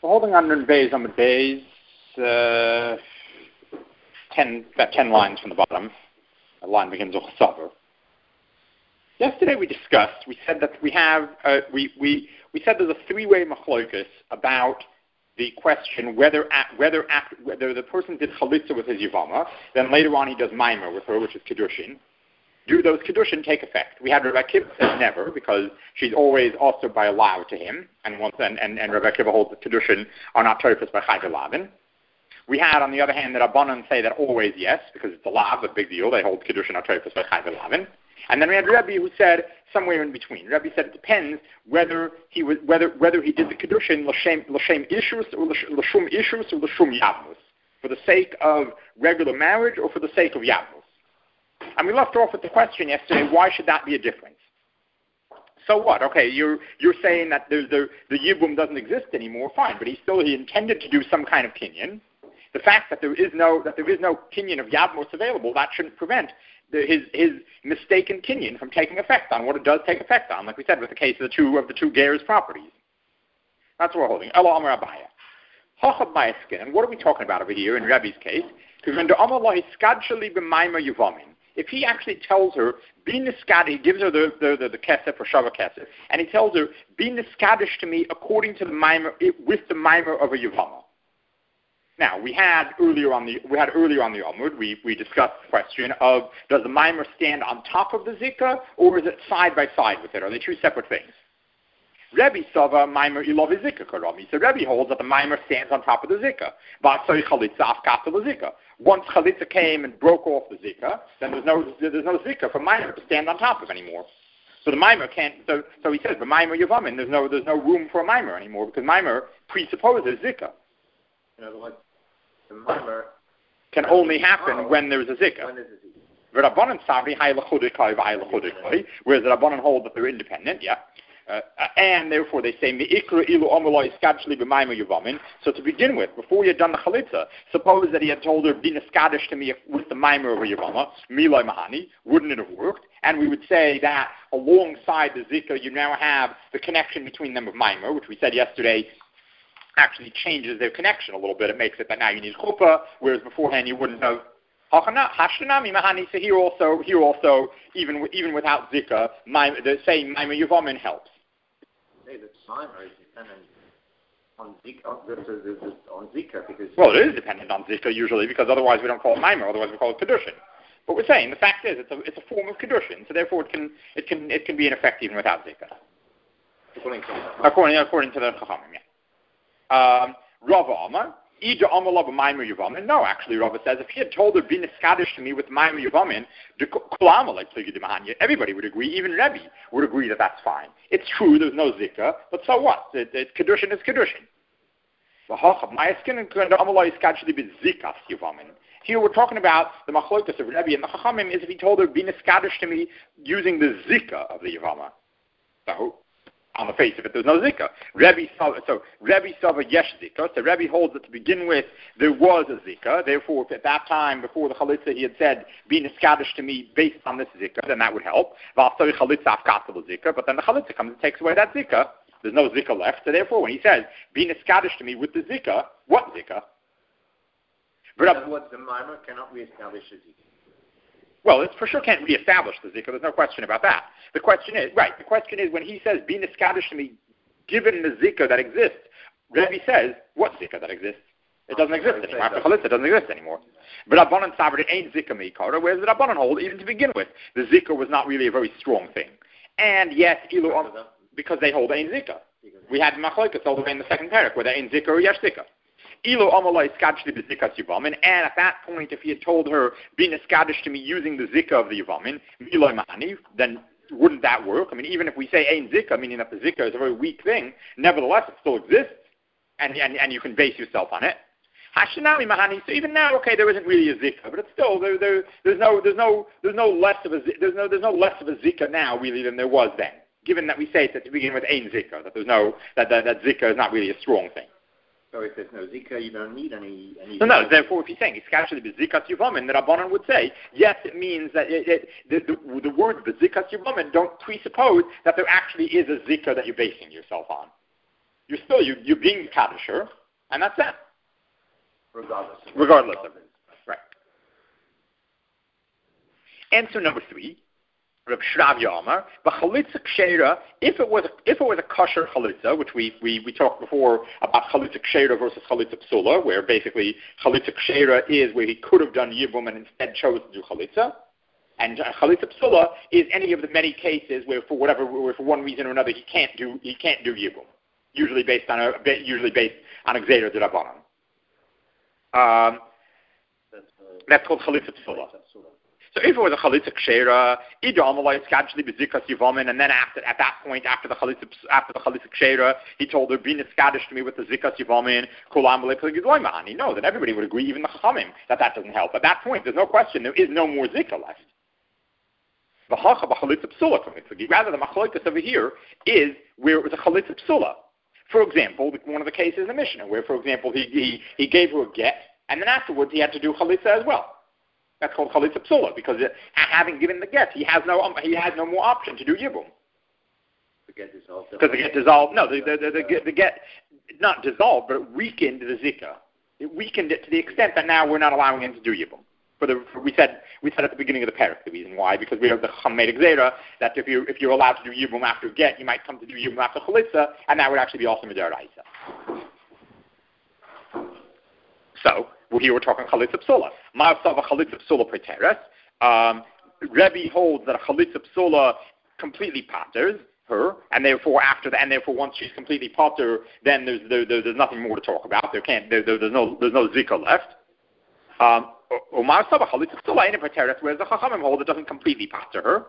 We're holding on in Bays on the Bays, about 10 lines from the bottom. A line begins with Chasavar. Yesterday we discussed, we said that we have, we said there's a three-way machlokus about the question whether the person did chalitza with his yivama, then later on he does maimer with her, which is kedushin. Do those kedushin take effect? We had Rabbi Akiva said never, because she's always also by law to him, and Rabbi Akiva holds that kedushin are not tofus by chayv lavin. We had, on the other hand, the Rabbanan say that always yes, because it's a lav, a big deal. They hold kedushin are tofus by chayv lavin. And then we had Rebbe who said somewhere in between. Rebbe said it depends whether he did the kedushin l'shem ishus or l'shum ishus or l'shum yavmus, for the sake of regular marriage or for the sake of yavmus. And we left off with the question yesterday: why should that be a difference? So what? Okay, you're saying that the yibum doesn't exist anymore. Fine, but he intended to do some kind of kinyan. The fact that there is no kinyan of yavmus available, that shouldn't prevent his mistaken kinyan from taking effect on what it does take effect on, like we said with the case of the two Ger's properties. That's what we're holding. Ela Amar Abaya. Hachab Ma'askin. And what are we talking about over here in Rebbe's case? Because when the Amar Lo Hiskadshali b'Maimar Yuvamin, if he actually tells her, be niskad, he gives her the kesef or shava kesef, and he tells her, be niskadish to me according to the maimer, with the maimer of a yivama. Now, we had earlier on the Amud, we discussed the question of, does the maimer stand on top of the zikah, or is it side by side with it? Are they two separate things? Rebbe Sava maimer ilov zikah karami. So Rebbe holds that the maimer stands on top of the zikah. V'asoi chalitza afkata l'zikah. Once chalitza came and broke off the zikah, then there's no zikah for maimer to stand on top of anymore. So the maimer can't. So he says, the maimer yavamin. There's no room for a maimer anymore because maimer presupposes zikah. In other words, the maimer can only happen when there's a zikah. Whereas the Rabbanan hold that they're independent, yeah. And therefore they say, so to begin with, before he had done the chalitza, suppose that he had told her, be niskadish to me with the maimer of a yavama, miloi mahani, wouldn't it have worked? And we would say that alongside the zikah, you now have the connection between them of maimer, which we said yesterday actually changes their connection a little bit. It makes it that now you need chuppah, whereas beforehand you wouldn't have. So here also, even without zikah, the saying maimer yavamin helps. The timer is dependent on zikah because... Well, it is dependent on zikah usually, because otherwise we don't call it maimer, otherwise we call it kedushin. But we're saying the fact is it's a form of kedushin, so therefore it can be in effect even without zikah. According to the Chachamim, yeah. Rava Amar, Ija Amar Lava Maimer Yuvamin. No, actually, Rava says if he had told her be niskadish to me with Maimer Yuvamin, everybody would agree, even Rebbe would agree that that's fine. It's true, there's no zikah, but so what? Kedushin is kedushin. Here we're talking about the machlokas of Rebbe and the Chachamim is if he told her be niskadish to me using the zikah of the Yavama. So on the face of it, there's no zikah. Rebbe Sava yesh zikah. So Rebbe holds that to begin with, there was a zikah. Therefore, if at that time, before the chalitza, he had said, be niskadish to me based on this zikah, then that would help. But then the chalitza comes and takes away that zikah. There's no zikah left. So therefore, when he says, be niskadish to me with the zikah, what zikah? In other words, the maimer cannot reestablish the zikah. Well, it for sure can't reestablish the zikah. There's no question about that. The question is when he says, be niskadish to me, given the zikah that exists, Rebbe says, what zikah that exists? It doesn't exist anymore. After chalitza, it doesn't exist anymore. But Rabbanan Sabra, it ain't zikah meikara, whereas the Rabbanan hold, even to begin with, the zikah was not really a very strong thing. And yes, because they hold ain't zikah. We had machlokas all the way in the second parak, where they ain't zikah or yesh zikah. And at that point, if he had told her, be niskadish to me using the zikah of the Yavamin, then wouldn't that work? I mean, even if we say ein zikah, meaning that the zikah is a very weak thing, nevertheless it still exists, and you can base yourself on it. Hashanami mahani. So even now, okay, there isn't really a zikah, but it's still there's no less of a zikah now really than there was then. Given that we say that to begin with ein zikah, that there's no that zikah is not really a strong thing. So if there's no zikah, you don't need any. No. Therefore, if he's saying it's actually bezikas yuvamin, the Rabbanan would say yes. It means that the word bezikas yuvamin don't presuppose that there actually is a zikah that you're basing yourself on. you're being Kadisher, and that's it. Regardless of it. Right. Answer number 3. Reb Shravya Amar, v'chalitza kshera, if it was a kosher chalitza, which we talked before about chalitza kshera versus chalitza psula, where basically chalitza kshera is where he could have done yibum and instead chose to do chalitza, and chalitza psula is any of the many cases where for one reason or another he can't do yibum, usually based on a gzeira d'Rabbanan. That's called chalitza psula. So if it was a chalitza kshera, idamalai skadshli bezikas yivamin, and then at that point, after the chalitza kshera, he told her, "Be niskadish to me with the zikas yivamin." He knows that everybody would agree, even the chachamim, that doesn't help. At that point, there's no question. There is no more zikah left. Rather, the machlokas over here is where it was a chalitza psula. For example, one of the cases in the Mishnah, where, for example, he gave her a get, and then afterwards he had to do chalitza as well. That's called chalitza psula, because having given the get, he has no more option to do yibum. The get dissolved. Because the get dissolved. No, the get not dissolved, but it weakened the zikah. It weakened it to the extent that now we're not allowing him to do yibum. We said at the beginning of the parak the reason why, because we have the chacham made a gzeira that if you're allowed to do yibum after get, you might come to do yibum after chalitza, and that would actually be also midaraisa. So here we're talking chalitza psula. Ma'asav chalitza psula preteres. Rebbe holds that a chalitza psula completely patters her, and therefore once she's completely pater, then there's nothing more to talk about. There's no zikah left. Ma'asav chalitza psula in preteres, whereas the chachamim hold it doesn't completely pater her.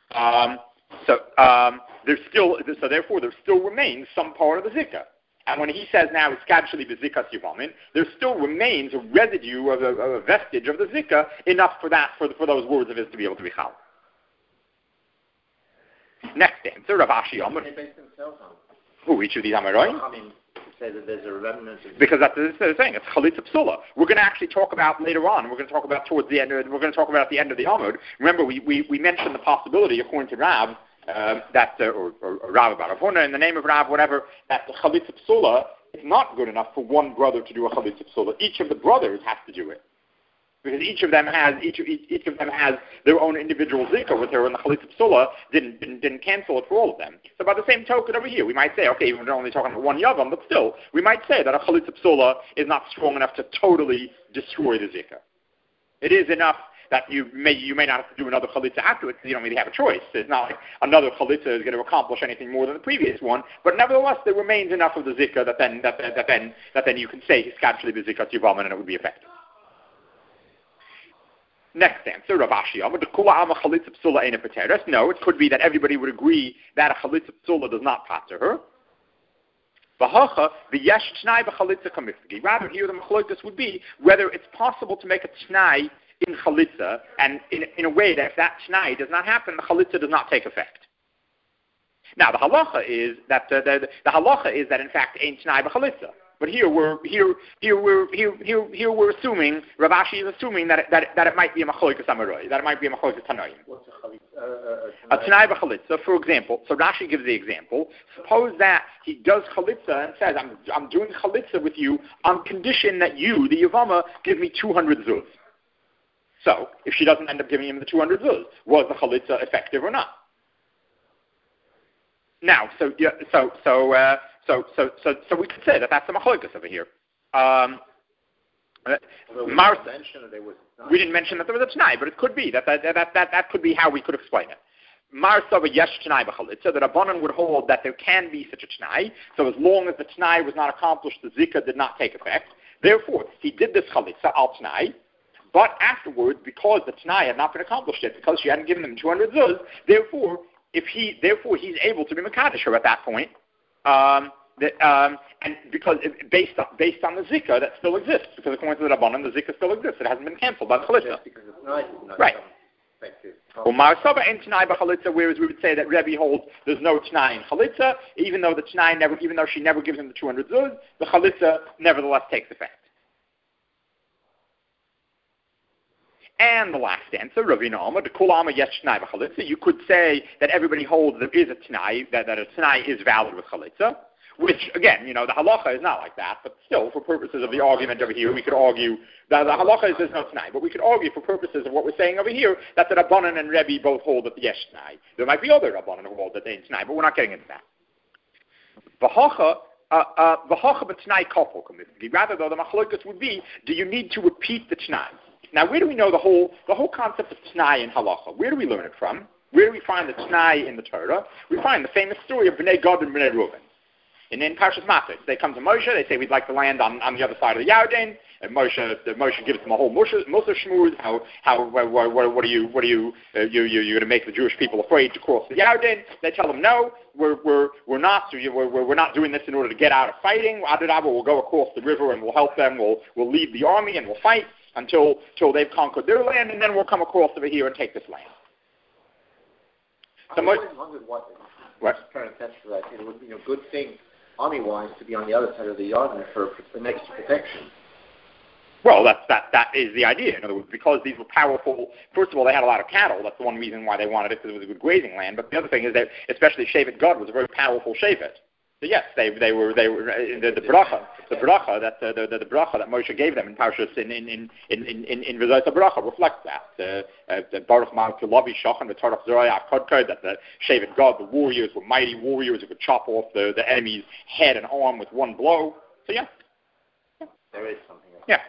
Therefore there still remains some part of the zikah. And when he says now it's kadshli bezikas yivamin, there still remains a residue of a vestige of the zikah, enough for those words of his to be able to be chal. Next answer, Rav Ashi Amar. Who, each of these Amaroim? I mean, say that there's a remnant of... Because that's what they're saying. It's chalitza psula. We're going to actually talk about later on. We're going to talk about towards the end. We're going to talk about at the end of the Amud. Remember, we mentioned the possibility, according to Rav, or Rav Rav Huna, in the name of Rav, whatever, that the chalitza psula is not good enough for one brother to do a chalitza psula. Each of the brothers has to do it, because each of them has their own individual zikah with her, and the chalitza psula didn't cancel it for all of them. So by the same token over here, we might say, okay, we're only talking about one yavam, but still, we might say that a chalitza psula is not strong enough to totally destroy the zikah. It is enough that you may not have to do another chalitza afterwards, because you don't really have a choice. It's not like another chalitza is going to accomplish anything more than the previous one, but nevertheless there remains enough of the zikah that then you can say hiskadshli b'zikas yivamin, and it would be effective. Next answer, Rav Ashi Amar, chalitza psula eina pateres. No, it could be that everybody would agree that a chalitza psula does not pater her. Rather, here the machlokas would be whether it's possible to make a t'nai in chalitza, and in a way that if that t'nai does not happen, the chalitza does not take effect. Now, the halacha is that in fact ain't t'nai b'chalitza. But here we're assuming, Rav Ashi is assuming that it might be a machlokas amaroi, that it might be a machlokas tanoim. What's a t'nai b'chalitza, for example. So Rashi gives the example. Suppose that he does chalitza and says, I'm doing chalitza with you on condition that you, the Yavama, give me 200 zuz. So, if she doesn't end up giving him the 200 zuz, was the chalitza effective or not? Now, so we could say that that's the machlokas over here. We didn't mention that there was a t'nai, but it could be that could be how we could explain it. Mar Sava Yesh T'nai b'chalitza, that Rabbanan would hold that there can be such a t'nai. So as long as the t'nai was not accomplished, the zikah did not take effect. Therefore, he did this chalitza al t'nai. But afterwards, because the t'nai had not been accomplished yet, because she hadn't given him 200 zuz, therefore he's able to be mekadosh her at that point, and because based on the zikah that still exists, because according to the Rabbanan, the zikah still exists. It hasn't been cancelled by the chalitza. Right. Whereas we would say that Rebbe holds there's no t'nai in chalitza, even though she never gives him the 200 zuz, the chalitza nevertheless takes effect. And the last answer, Ravina Amar, the Kulama Yesh T'nai b'chalitza. You could say that everybody holds there is a t'nai, that a t'nai is valid with chalitza. which, again, the halacha is not like that, but still, for purposes of the argument over here, we could argue that the halacha is there's no t'nai, but we could argue for purposes of what we're saying over here that the Rabbanan and Rebbe both hold that the yesh t'nai. There might be other Rabbanan who hold that they ain't t'nai, but we're not getting into that. V'hacha b't'nai kofel committee. Rather, though, the machlokas would be, do you need to repeat the t'nai? Now, where do we know the whole concept of t'nai in halacha? Where do we learn it from? Where do we find the t'nai in the Torah? We find the famous story of Bnei Gad and Bnei Reuven. In Parshas Matot, they come to Moshe. They say, we'd like to land on the other side of the Yarden. And Moshe gives them a whole Mussar shmooze. What are you going to make the Jewish people afraid to cross the Yarden? They tell them, no, we're not. We're not doing this in order to get out of fighting. We'll go across the river and we'll help them. We'll lead the army and we'll fight until they've conquered their land, and then we'll come across over here and take this land. I always wondered what parenthetically, it would be a good thing, army-wise, to be on the other side of the Yarden for next to protection. Well, that is the idea. In other words, because these were powerful. First of all, they had a lot of cattle. That's the one reason why they wanted it, because it was a good grazing land. But the other thing is that, especially Shevet Gad was a very powerful Shevet. So yes, they were the bracha the bracha that Moshe gave them in Parshas in V'zos HaBracha reflects that. The Baruch Ma'alavi Shachan the Torah Zerah Kodkod, that the Shevet Gad, the warriors were mighty warriors who could chop off the enemy's head and arm with one blow. So yeah, there is something. Yeah.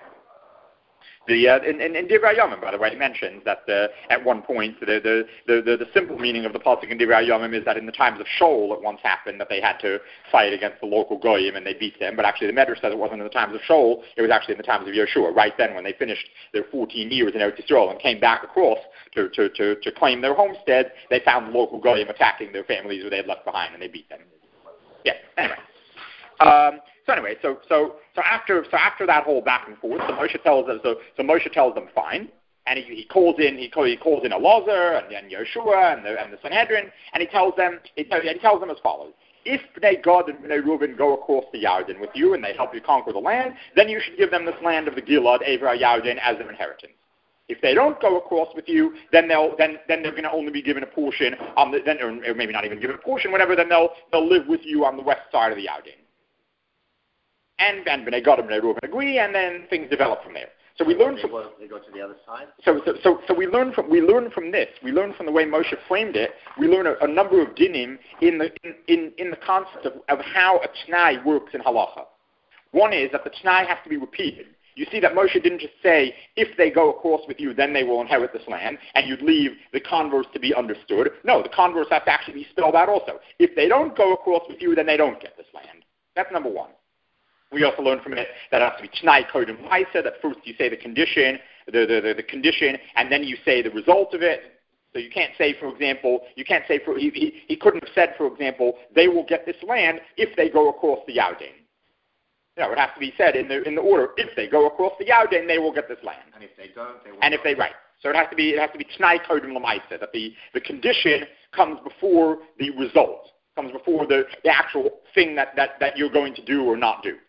In Divrei Yomim, by the way, it mentions that at one point the simple meaning of the pasuk in Divrei Yomim is that in the times of Shaul it once happened that they had to fight against the local goyim and they beat them. But actually the Medrash says it wasn't in the times of Shaul; it was actually in the times of Yeshua. Right then, when they finished their 14 years in Eretz Yisrael and came back across to claim their homestead, they found the local goyim attacking their families who they had left behind, and they beat them. Yeah. Anyway. So after that whole back and forth, Moshe tells them fine, and he calls in Elazar and Yeshua and the Sanhedrin, and he tells them as follows: if Bnei Gad and Bnei Reuven go across the Yarden with you and they help you conquer the land, then you should give them this land of the Gilad, Ever Yarden, as their inheritance. If they don't go across with you, then they're going to only be given a portion on or maybe not even given a portion, whatever. Then they'll live with you on the west side of the Yarden. And Bnei Gad and Bnei Reuven agree, and then things develop from there. So we learn from they go to the other side. So we learn from this. We learn from the way Moshe framed it. We learn a number of dinim in the concept of how a t'nai works in halacha. One is that the t'nai has to be repeated. You see that Moshe didn't just say, if they go across with you, then they will inherit this land, and you'd leave the converse to be understood. No, the converse has to actually be spelled out also. If they don't go across with you, then they don't get this land. That's number one. We also learn from it that it has to be t'nai kodem ma'aseh, that first you say the condition, the condition, and then you say the result of it. So you can't say, for example, he couldn't have said, for example, they will get this land if they go across the Yarden. It has to be said in the order, if they go across the Yarden, they will get this land. And if they don't, they will. And if they right. So it has to be t'nai kodem l'ma'aseh, that the condition comes before the result, comes before the actual thing that you're going to do or not do.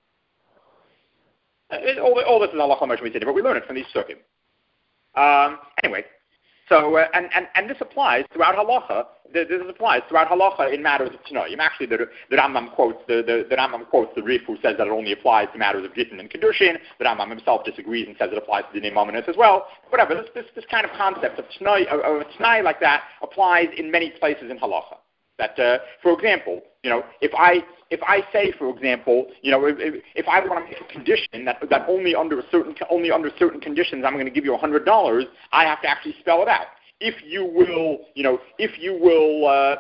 All this is halacha Moshe we said, but we learn it from these sukkim. Anyway, so and this applies throughout halacha. This applies throughout halacha in matters of t'noim. Actually, the Rambam quotes the Rif, who says that it only applies to matters of gittin and kedushin. The Rambam himself disagrees and says it applies to dinei mamonos as well. Whatever. This kind of concept of t'nai like that applies in many places in halacha. That, for example, if I say, for example, if I want to make a condition that only under certain conditions I'm going to give you $100, I have to actually spell it out. If you will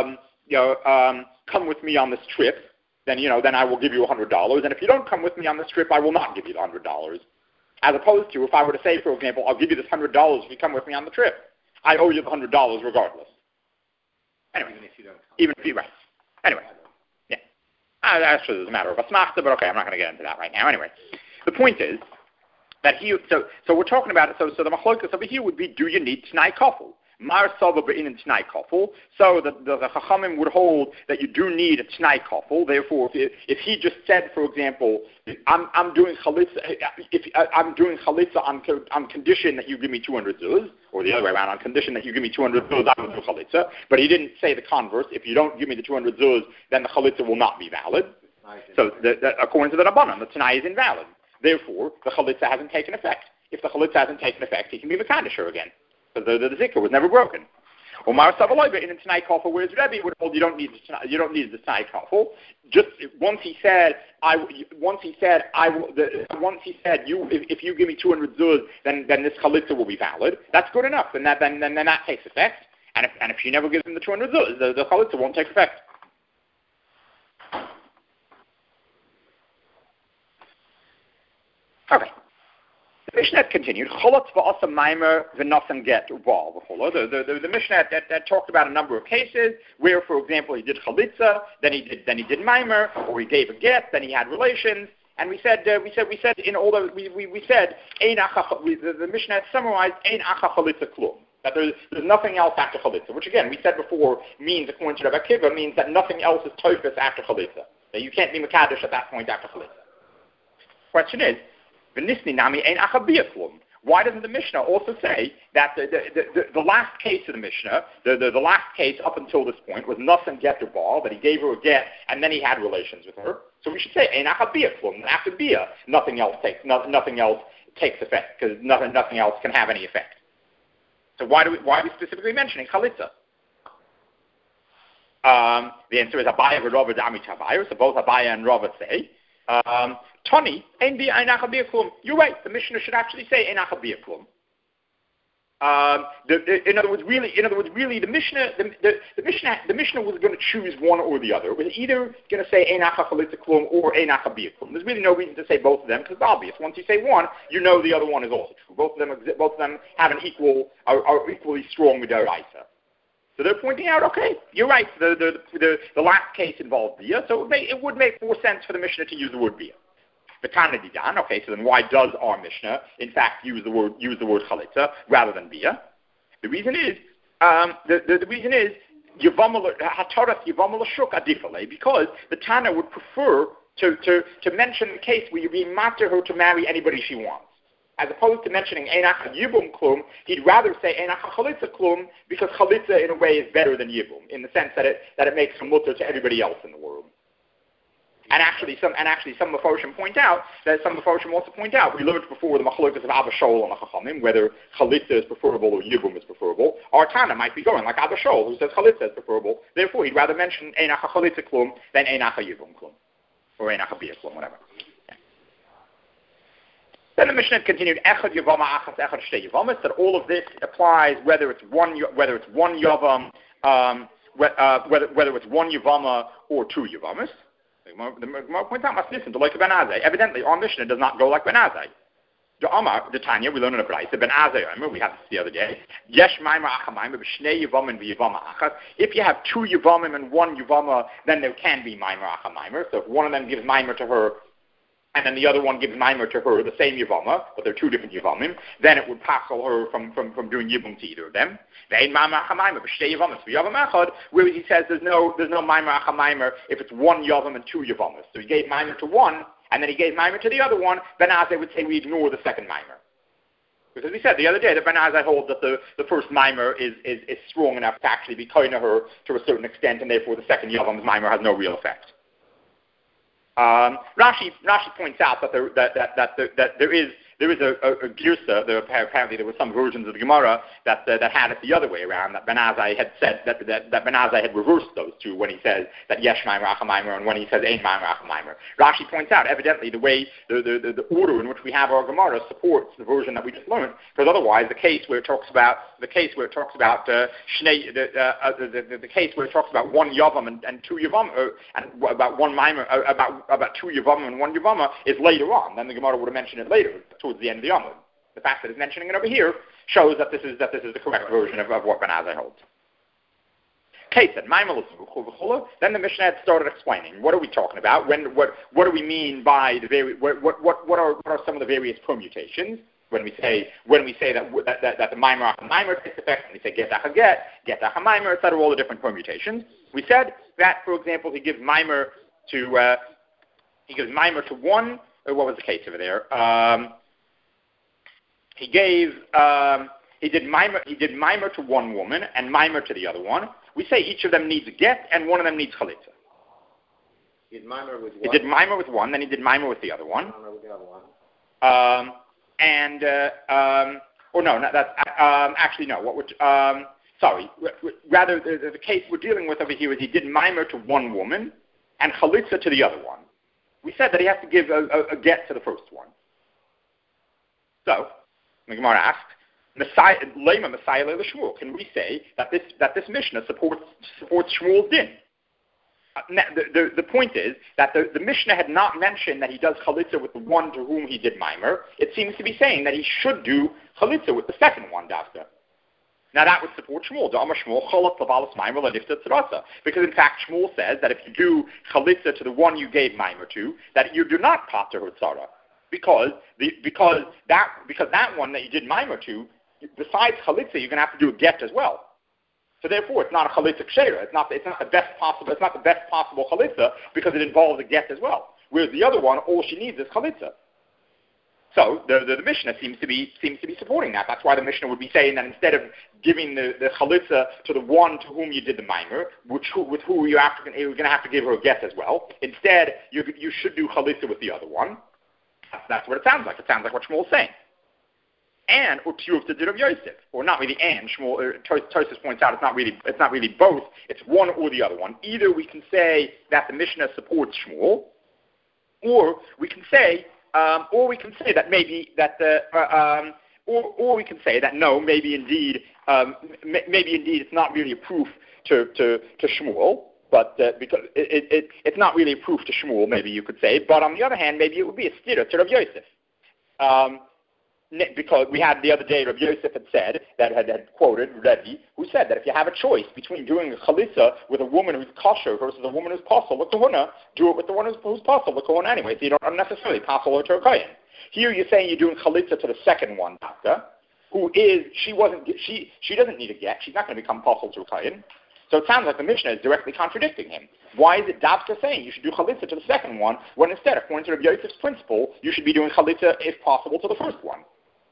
come with me on this trip, then I will give you $100. And if you don't come with me on this trip, I will not give you the $100. As opposed to if I were to say, for example, I'll give you this $100 if you come with me on the trip, I owe you the $100 regardless. Anyway, even if you right. Anyway, yeah. Actually, there's a matter of a smachta, but okay, I'm not going to get into that right now. Anyway, the point is that so we're talking about it. So the machlokas over here would be, do you need t'nai kofel? Mar Sava Be'inin T'nai Kofel, so that the Chachamim would hold that you do need a T'nai Kofel. Therefore, if he just said, for example, I'm doing Chalitza on condition that you give me 200 zuz, or the other way around, on condition that you give me 200 zuz, I will do Chalitza, but he didn't say the converse. If you don't give me the 200 zuz, then the Chalitza will not be valid. So, according to the Rabbanan, the Tanai is invalid. Therefore, the Chalitza hasn't taken effect. If the Chalitza hasn't taken effect, he can be Mekadisher again. Because the Zikr was never broken. Omar Savaloiba in a Tanai Kofel, whereas Rebbe would hold you don't need the Tanai Kofel. Just once he said if you give me 200 zuz, then this Chalitza will be valid. That's good enough, and then that takes effect. And if she never gives him the 200 zuz, the Chalitza won't take effect. Okay. The Mishnah continued. The Mishnah that talked about a number of cases where, for example, he did chalitza, then he did maimer, or he gave a get, then he had relations, and we said in all the we said the Mishnah summarized ein acha chalitza klum, that there's nothing else after chalitza, which again we said before means, according to Rabbi Akiva, means that nothing else is toifus after chalitza, that you can't be mekadosh at that point after chalitza. Question is, why doesn't the Mishnah also say that the last case of the Mishnah, the last case up until this point was nothing get the ball, that he gave her a get and then he had relations with her? So we should say ein acha bia klum. After bia, nothing else takes effect, because nothing else can have any effect. So why are we specifically mentioning chalitza? The answer is Abaya and Rava Dami Tabayer. So both Abaya and Rava say. Tony, you're right. The Mishnah should actually say ein acha bia klum. In other words, really, the Mishnah was going to choose one or the other. It was either going to say ein acha chalitza klum or ein acha bia klum. There's really no reason to say both of them, because it's obvious. Once you say one, you know the other one is also true. Both of them have are equally strong midaraisa. So they're pointing out, okay, you're right. The last case involved bia, so it would make more sense for the Mishnah to use the word bia. The Tanadidan, okay, so then why does our Mishnah, in fact, use the word chalitza rather than bia? The reason is, because the Tana would prefer to mention the case where you're being matter her to marry anybody she wants. As opposed to mentioning ein acha yibum klum, he'd rather say ein acha chalitza klum, because chalitza in a way is better than yibum, in the sense that it makes a mutter to everybody else in the world. And actually, some Mefarshim point out that we learned before the machlokas of Abba Shaul and the Chachamim, whether chalitza is preferable or yibum is preferable. Our Tana might be going like Abba Shaul, who says chalitza is preferable. Therefore, he'd rather mention ein acha chalitza klum than ein acha yibum klum, or ein acha bia klum, whatever. Yeah. Then the Mishnah continued, echad yavama achas echad shtei yavamas, that all of this applies whether it's one yavam, whether it's one yavama or two yavamas. The Gemara points out, must listen to like Ben Azai. Evidently, our Mishnah does not go like Ben Azai. The Tanya, we learn in a Braisa, Ben Azai, we had this the other day. Yesh maimer acha maimer b'shnei yavamin v'yavama achas. If you have two yavamim and one yavama, then there can be maimer acha maimer. So if one of them gives maimer to her, and then the other one gives maimer to her, the same yavama, but they're two different yavamim, then it would passel her from doing yibum to either of them. Whereas he says there's no maimer acha maimer if it's one yavam and two yavamas. So he gave maimer to one, and then he gave maimer to the other one. Ben Azai would say we ignore the second maimer. Because we said the other day that Ben Azai holds that the first maimer is strong enough to actually be kind of her to a certain extent, and therefore the second yavam's maimer has no real effect. Rashi points out that there is a girsa. Apparently, there were some versions of the Gemara that had it the other way around. That Ben Azai had said that Ben Azai had reversed those two when he says that yesh maimer acha maimer and when he says ein maimer acha maimer. Rashi points out evidently the way the order in which we have our Gemara supports the version that we just learned. Because otherwise, the case where it talks about the case where it talks about one yavam and two yavam and about one maimer about two yavam and one yavama is later on. Then the Gemara would have mentioned it later, towards the end of the Amud. The fact that it's mentioning it over here shows that this is the correct version of what Ben Azai holds. Then the Mishnah had started explaining what are we talking about. What do we mean by what are some of the various permutations? when we say that the mimer takes effect, when we say get mimer, etc., all the different permutations. We said that, for example, he gives mimer to one. What was the case over there? He did mimer to one woman and mimer to the other one. We say each of them needs a get and one of them needs chalitza. He did mimer with one. He did mimer with one, then he did mimer with the other one. Mimer with the other one. Rather, the case we're dealing with over here is he did mimer to one woman and chalitza to the other one. We said that he has to give a get to the first one. So, the Gemara asked, Lema Messiah Leila Shmuel. Can we say that this Mishnah supports Shmuel's din? The point is that the Mishnah had not mentioned that he does chalitza with the one to whom he did mimer. It seems to be saying that he should do chalitza with the second one, Davka. Now that would support Shmuel. Because in fact Shmuel says that if you do chalitza to the one you gave mimer to, that you do not pater her tzara. Because that one that you did mimer to, besides chalitza, you're going to have to do a get as well. So therefore, it's not a chalitza kshera. It's not the best possible chalitza because it involves a get as well. Whereas the other one, all she needs is chalitza. So the Mishnah seems to be supporting that. That's why the Mishnah would be saying that instead of giving the chalitza to the one to whom you did the mimer, with who you're going to have to give her a get as well, instead you should do chalitza with the other one. That's what it sounds like. It sounds like what Shmuel is saying. And or Tiyuv to Rav Yosef, or not really and. Shmuel Tosfos points out it's not really both. It's one or the other one. Either we can say that the Mishnah supports Shmuel, or we can say that maybe that or we can say that no, maybe indeed it's not really a proof to Shmuel. But because it's not really a proof to Shmuel, maybe you could say. But on the other hand, maybe it would be a stira to Rav Yosef. Because we had the other day, Rav Yosef had said, that had quoted Rebbe, who said that if you have a choice between doing a chalitza with a woman who's kosher versus a woman who's possible with kahuna, do it with the one who's possible with kahuna anyway, so you don't unnecessarily possible her to a kohen. Here you're saying you're doing chalitza to the second one, Daka, who is, she doesn't need a get, she's not going to become possible to a kohen. So it sounds like the Mishnah is directly contradicting him. Why is it Davka saying you should do chalitza to the second one, when instead, according to Rav Yosef's principle, you should be doing chalitza, if possible, to the first one?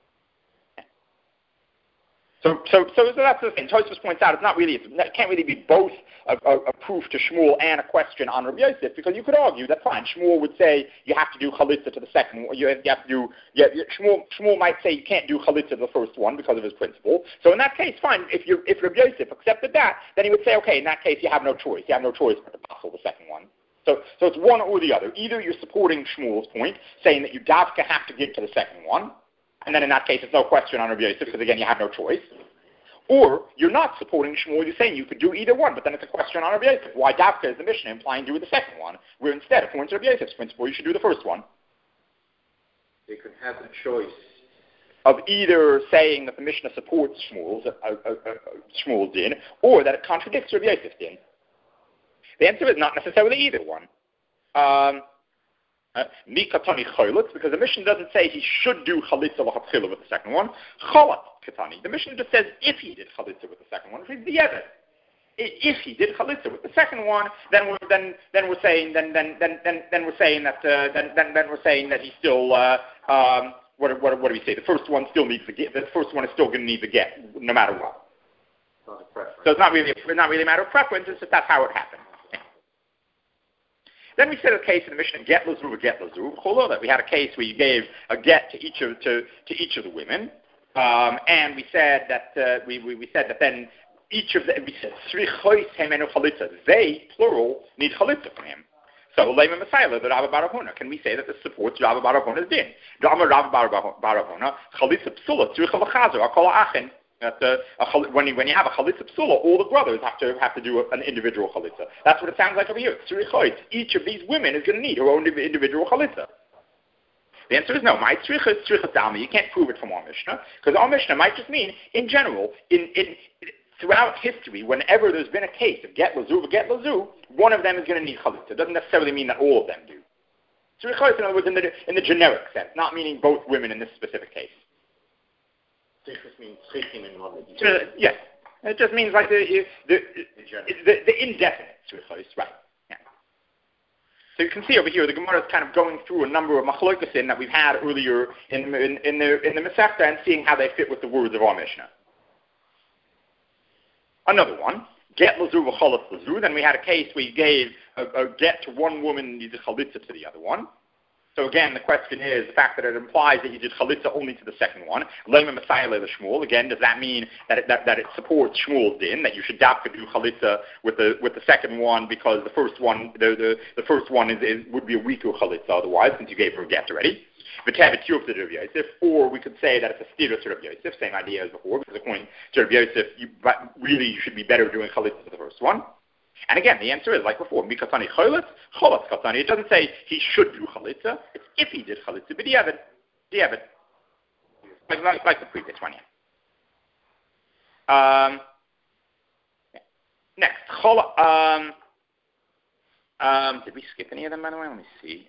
So that's the thing. Tosfos points out it can't really be both a proof to Shmuel and a question on Rav Yosef, because you could argue that fine, Shmuel would say you have to do chalitza to the second one. Shmuel might say you can't do chalitza to the first one because of his principle. So in that case, fine. If Rav Yosef accepted that, then he would say, okay, in that case you have no choice. You have no choice but to passel the second one. So it's one or the other. Either you're supporting Shmuel's point, saying that you davka have to give to the second one, and then in that case it's no question on Rav Yosef, because again you have no choice. Or you're not supporting Shmuel, you're saying you could do either one, but then it's a question on Rav Yosef. Why davka is the Mishnah implying do the second one, where instead, according to Rav Yosef's principle, you should do the first one. They could have the choice of either saying that the Mishnah supports Shmuel's din, or that it contradicts Rav Yosef's din. The answer is not necessarily either one. Because the Mishnah doesn't say he should do chalitza l'chatchila with the second one. Chalat katani. The Mishnah just says if he did chalitza with the second one, which is the yevet. If he did chalitza with the second one, then we're saying that he still what do we say? The first one still needs the get. The first one is still going to need the get, no matter what. So it's not really a matter of preference. It's just that's how it happened. Then we said a case in the Mishnah, get lazuv, that we had a case where you gave a get to each of the women, and we said that then each of them, we said they plural need chalitza from him. So Lema Messiah, the Rabba Bar Huna. Can we say that this supports Rabba Bar Huna's din? Rabba Bar Huna, chalitza psula tzricha l'chazer akol ha'achin. That when you have a chalitza psula, all the brothers have to do an individual chalitza. That's what it sounds like over here. Each of these women is going to need her own individual chalitza. The answer is no. My tzricha is tzricha dami. You can't prove it from our Mishnah, because our Mishnah might just mean in general, throughout history, whenever there's been a case of get lazu, one of them is going to need chalitza. It doesn't necessarily mean that all of them do. Tzricha, in other words, in the generic sense, not meaning both women in this specific case. Sichus means chichim in modern. Yes. It just means like the indefinite tzrichos, right? Yeah. So you can see over here the Gemara is kind of going through a number of machlokesin that we've had earlier in the Masechta and seeing how they fit with the words of our Mishnah. Another one, get lazur v'cholas lazur. Then we had a case where you gave a get to one woman and you did chalitza to the other one. So again, the question is the fact that it implies that you did chalitza only to the second one. Lema Messiah le Shmuel. Again, does that mean that it supports Shmuel's din, that you should dafka do chalitza with the second one because the first one the first one would be a weaker chalitza otherwise since you gave her a get already. Or we could say that it's a stira to Rabbi Yosef, same idea as before, because according to Rabbi Yosef, you should be better doing chalitza to the first one. And again, the answer is like before, mikatani cholet, cholat katani. It doesn't say he should do chalitza. It's if he did chalitza, but diavad. Like the previous one, yeah. Next, did we skip any of them, by the way? Let me see.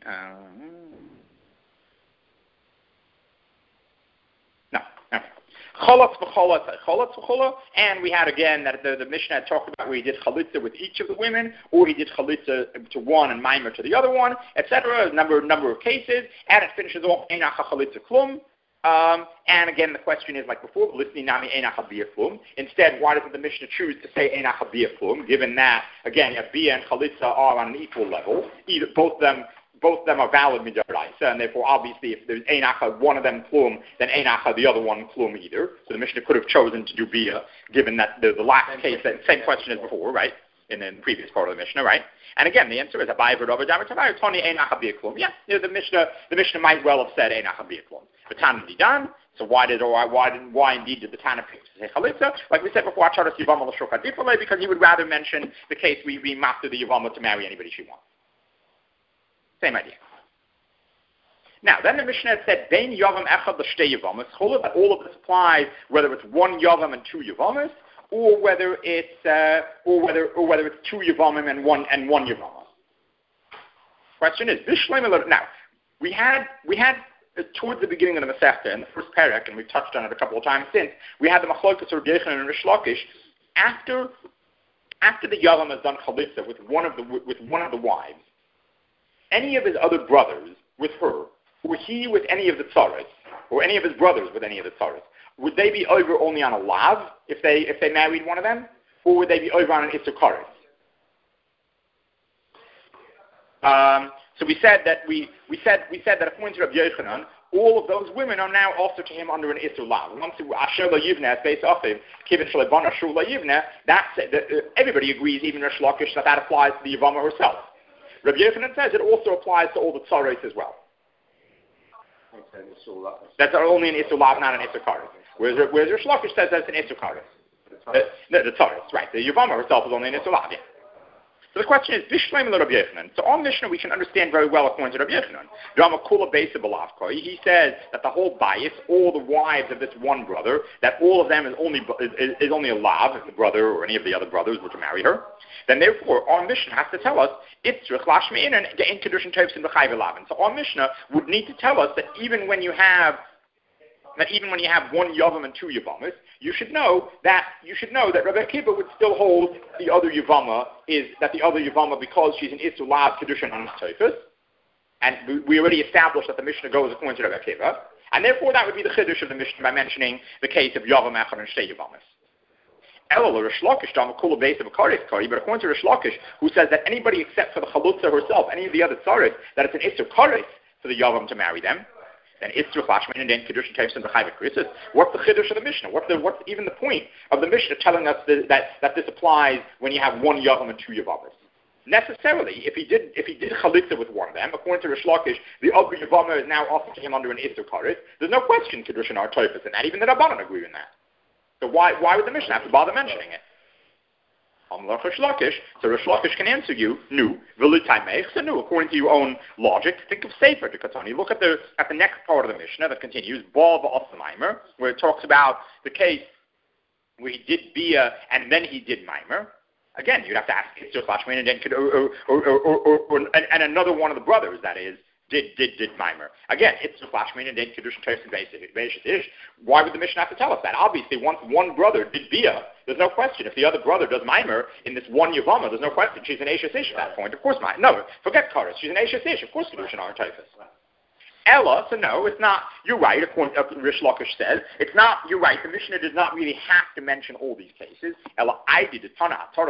And we had again that the Mishnah had talked about where he did chalitza with each of the women, or he did chalitza to one and maimer to the other one, etc. A number of cases, and it finishes off einacha chalitza klum. And again, the question is like before, listening nami einacha bia klum. Instead, why doesn't the Mishnah choose to say einacha bia klum? Given that again, bia and chalitza are on an equal level, both of them are valid midaraisa, and therefore, obviously, if there's einacha, one of them klum, then einacha, the other one klum either. So the Mishnah could have chosen to do bia, given that the last case, that same question as before, right? In the previous part of the Mishnah, right? And again, the answer is abai v'rova davar tavai toni einacha bia klum. Yeah, the Mishnah might well have said einacha bia klum. The Tana didan. So why indeed did the Tana pick to say chalitza? Like we said before, acharas yivama l'shulchan difalei, because he would rather mention the case we master the yivama to marry anybody she wants. Same idea. Now, then the Mishnah said, "Bein yavam echad l'shtei yavamas." All of this applies whether it's one yavam and two yavamas, or whether it's two yavamim and one yavama. Question is, now we had towards the beginning of the Masechta in the first parak, and we've touched on it a couple of times since. We had the machlokas or Yochanan and Rish Lakish after the yavam has done chalitza with one of the wives. Any of his other brothers with her, or he with any of the tzaros, or any of his brothers with any of the tzaros, would they be over only on a lav if they married one of them, or would they be over on an isukaris? So we said that according to Rabbi Yochanan, all of those women are now also to him under an isur lav. Once asher la yivneh based off of kivin shalibon asher la yivneh, everybody agrees, even Rish Lakish, that applies to the yivama herself. Rabbi Yochanan says it also applies to all the tzaros as well. That's only an isur lav, not an isur kares. Whereas Rish Lakish says that's an isur kares. The tzaros, right? The yivama herself is only an isur lav. Yeah. So the question is, Bishleim le Rabbi Yochanan. So on Mishnah we can understand very well according to Rabbi Yochanan. He says that the whole bias, all the wives of this one brother, that all of them is only a lav if the brother or any of the other brothers were to marry her. Then therefore our Mishnah has to tell us Itzrich lashmein and in kedushin tovs in b'chayv elaven. So our Mishnah would need to tell us that even when you have one yavam and two yavamas, you should know that Rabbi Akiva would still hold the other yavama because she's an isur lav kedushin on tofus, and we already established that the Mishnah goes according to Rabbi Akiva, and therefore that would be the chiddush of the Mishnah by mentioning the case of yavam echad and shtei yavamas. Elul Rish Lakish dam kula base of a kares kari, but according to Rish Lakish, who says that anybody except for the chalutza herself, any of the other tzaros, that it's an isur kares for the yavam to marry them. Then Itzrich Lashman and then Kedushin Tavis and B'chayv Krisis. What's the chiddush of the Mishnah? What's even the point of the Mishnah telling us that this applies when you have one yavam and two yavamas? Necessarily, if he did chalitza with one of them, according to Rish Lakish, the other yavama is now offered to him under an isur kares. There's no question Kedushin are tofus in that. Even the Rabbanan agree in that. So why would the Mishnah have to bother mentioning it? So Rish Lakish can answer you, according to your own logic, think of Sefer to Katani. Look at the next part of the Mishnah that continues, where it talks about the case where he did Bia and then he did Maimer. Again, you'd have to ask and then and another one of the brothers, that is, did Maimer. Again, it's Lashmin and did Kedushin Teres and Beishis Ish. Why would the Mishnah have to tell us that? Obviously, once one brother did Bia, there's no question. If the other brother does Maimer in this one Yavama, there's no question. She's an Eishes Ish at that point. Of course, no, forget Karas. She's an Eishes Ish. Of course, Kedushin are Teres. Ella, so no, it's not, you're right, according to Rish Lakish says, it's not, you're right, the Mishnah does not really have to mention all these cases. Ella, I did it,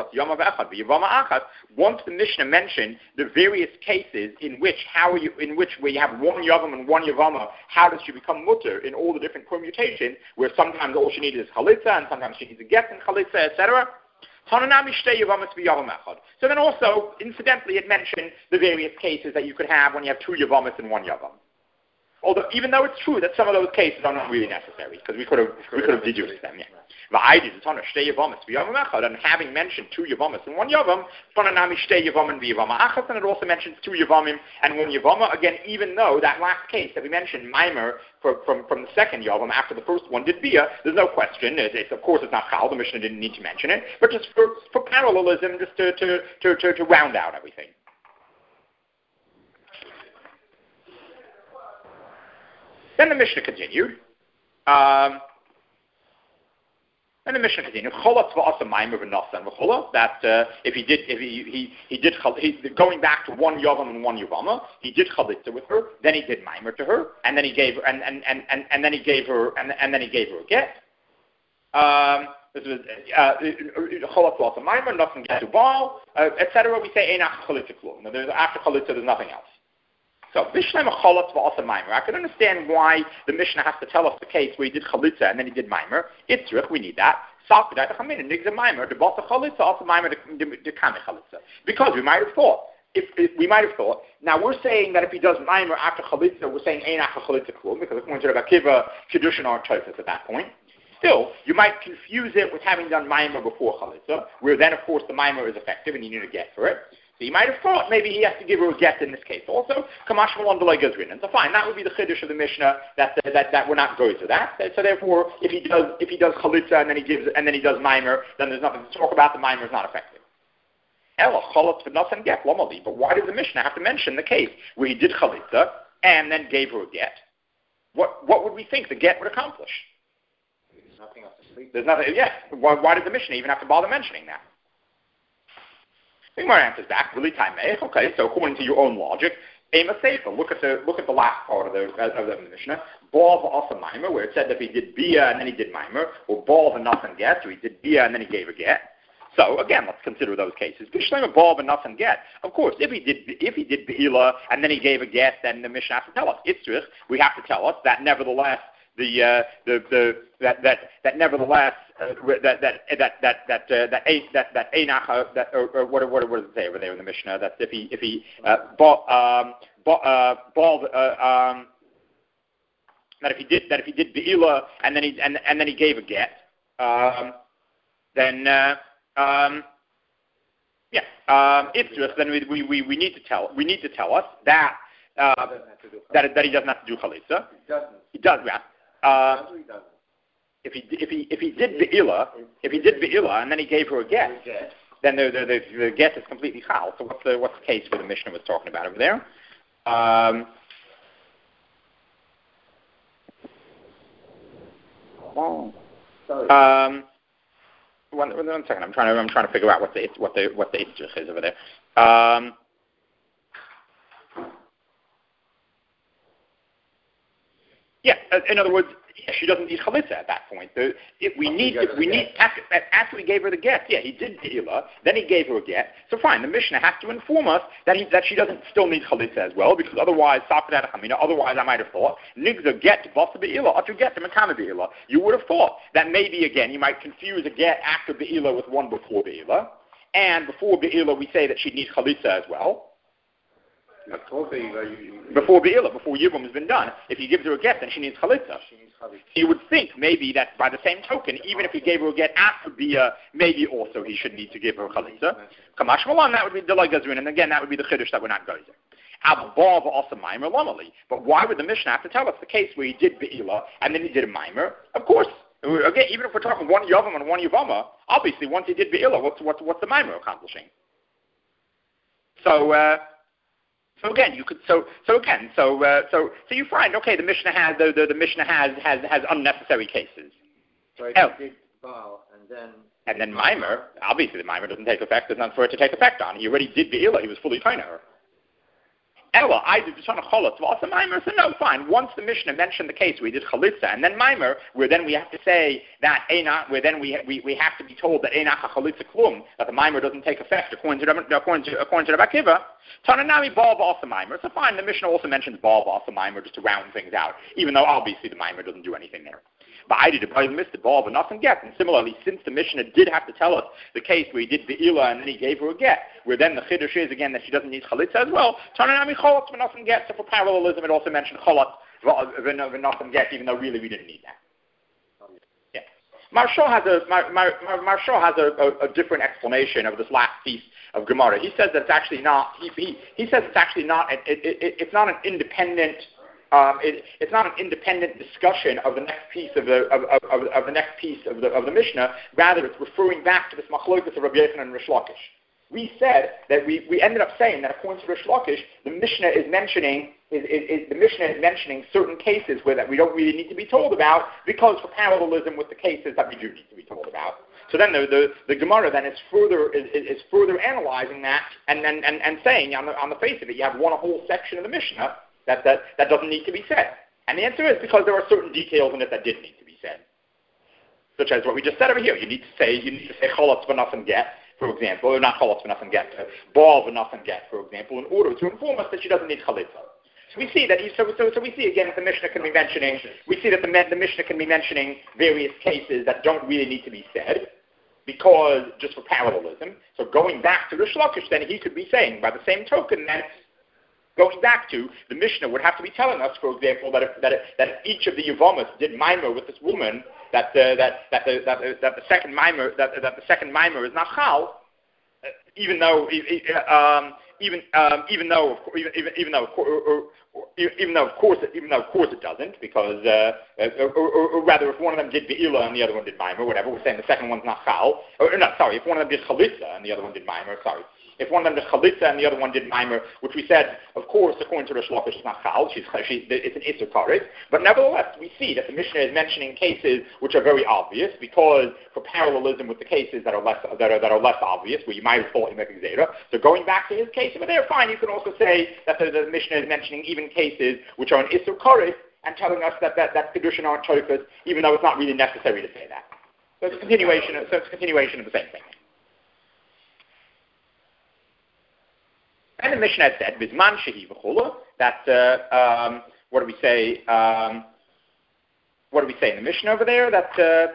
once the Mishnah mentioned the various cases in which where you have one Yavam and one Yavama, how does she become mutter in all the different permutations, where sometimes all she needs is Chalitza, and sometimes she needs a get in Chalitza, etc. So then also, incidentally, it mentioned the various cases that you could have when you have two Yavamas and one Yavam. Although, even though it's true that some of those cases are not really necessary, because we could have deduced them, yeah. And having mentioned two Yavamas and one Yavam, and it also mentions two Yavamim and one Yavama. Again, even though that last case that we mentioned, Maimer, from the second Yavam after the first one did Bia, there's no question. Of course, it's not Chal. The Mishnah didn't need to mention it, but just for parallelism, just to round out everything. Then the Mishnah continued. Cholatz v'asa maimer v'nasan v'chola. That if he did going back to one yavam and one yavama, he did chalitza with her. Then he did maimer to her, and then he gave her and then he gave her a get. This was cholatz v'asa maimer nasan get to ball, etc. We say einach chalitza klum. After chalitza, there's nothing else. So, I can understand why the Mishnah has to tell us the case where he did chalitza and then he did maimer. Itzrich, we need that. Because we might have thought, now we're saying that if he does maimer after chalitza, we're saying einach chalitza klum, because according to Rabbi Akiva, kedushin aren't tofes at that point. Still, you might confuse it with having done maimer before chalitza, where then, of course, the maimer is effective and you need to get for it. So you might have thought maybe he has to give her a get in this case. Also, Kamash Malon Delay Gazrin. And so fine, that would be the chiddush of the Mishnah that we're not going to that. So therefore, if he does chalitza and then he does maimer, then there's nothing to talk about. The maimer is not effective. Ella chalitz v'nasan get lomali. But why does the Mishnah have to mention the case where he did chalitza and then gave her a get? What would we think the get would accomplish? There's nothing else to speak. There's nothing. Yeah. Why did the Mishnah even have to bother mentioning that? Gemara answers back, really time. Okay, so according to your own logic, Ema Sefer, look at the last part of the Mishnah, Baal v'asa maimer, where it said that he did Bia and then he did maimer, or Baal v'nasan get, so he did Bia and then he gave a get. So again, let's consider those cases. Bishlema Baal v'nasan get. Of course, if he did Be'ila and then he gave a get, then the Mishnah has to tell us. Itzrich, we have to tell us that nevertheless what does it say over there in the Mishnah? That if he did Be'ila and then he gave a get, then we need to tell us that he doesn't have to do chalitza. He does. Yeah. If he did Be'ila and then he gave her a get, then the get is completely chal. So what's the case where the Mishnah was talking about over there? One second. I'm trying to figure out what the itzrich is over there. Yeah, in other words, she doesn't need chalitza at that point. After he gave her the get, yeah, he did Be'ila, then he gave her a get. So fine, the Mishnah has to inform us that she doesn't still need chalitza as well, because otherwise I might have thought, nigza get v'asa Be'ila, or to get to Makama Be'ila. You would have thought that maybe again you might confuse a get after Be'ila with one before Be'ila, and before Be'ila we say that she needs chalitza as well. Before Be'ila, before Yibum has been done. If he gives her a get, then she needs chalitza. So you would think maybe that by the same token, even if he gave her a get after Bia, maybe also he should need to give her chalitza. Kamash Malan, that would be Delay Gazrin, and again, that would be the chiddush that we're not going to. But why would the Mishnah have to tell us the case where he did Be'ila and then he did a maimer? Of course, again, even if we're talking one Yavam and one Yavama, obviously once he did Be'ila, what's the maimer accomplishing? So So again, you could so you find the Mishnah has the Mishnah has unnecessary cases. So I did Baal and then Mimer. Obviously, the Mimer doesn't take effect. There's nothing for it to take effect on. He already did Be'ila. He was fully trying her. Ella, I did B'shana Cholot. So also Mimer said, no, fine. Once the Mishnah mentioned the case, we did Chalitza, and then Mimer, where then we have to say that where then we have to be told that Einach Chalitza Klum, that the Mimer doesn't take effect according to Rabbi Akiva. Tananami Baal B'asa Mimer. So fine, the Mishnah also mentions Baal B'asa Mimer just to round things out, even though obviously the Mimer doesn't do anything there. But I did missed the Baal, but nothing get. And similarly, since the Mishnah did have to tell us the case where he did Be'ila and then he gave her a get, where then the Chiddush is again that she doesn't need Chalitza as well, Tananami Cholot V'nothing get. So for parallelism, it also mentioned Cholot V'nothing get, even though really we didn't need that. Yeah. Maharsha has a different explanation of this last piece of Gemara. He says that it's actually not. He says it's actually not. It's not an independent. It's not an independent discussion of the next piece of the next piece of the Mishnah. Rather, it's referring back to this machlokas of Rabbi Yochanan and Rish Lakish. We said that we ended up saying that according to Rish Lakish, the Mishnah is mentioning certain cases where that we don't really need to be told about because for parallelism with the cases that we do need to be told about. So then the Gemara then is further analyzing that and saying on the face of it, you have one whole section of the Mishnah that doesn't need to be said. And the answer is because there are certain details in it that did need to be said. Such as what we just said over here. You need to say cholotz v'nothing get, for example, or not cholotz v'nothing get, baal v'nothing get, for example, in order to inform us that she doesn't need chalitza. So we see that. So we see again that the Mishnah can be mentioning. We see that the Mishnah can be mentioning various cases that don't really need to be said, because just for parallelism. So going back to Rish Lakish, then he could be saying by the same token that. Going back to the Mishnah would have to be telling us, for example, that if each of the Yevamas did mimer with this woman, that the second mimer is not chal, even though of course it doesn't, because or rather if one of them did Be'ila and the other one did mimer, whatever, we're saying the second one's not chal, if one of them did chalitza and the other one did mimer, if one of them did chalitza and the other one did mimer, which we said, of course, according to Rish Lakish, it's not chal, it's an issur karet. But nevertheless, we see that the Mishnah is mentioning cases which are very obvious, because for parallelism with the cases that are less obvious, where you might have thought you make a gzeira. So going back to his case over there, fine. You can also say that the Mishnah is mentioning even cases which are an issur karet and telling us that kedushin aren't toifus, even though it's not really necessary to say that. So it's a continuation of the same thing. And the Mishnah had said, "Bizman shehi v'chula." That what do we say? What do we say in the Mishnah over there? That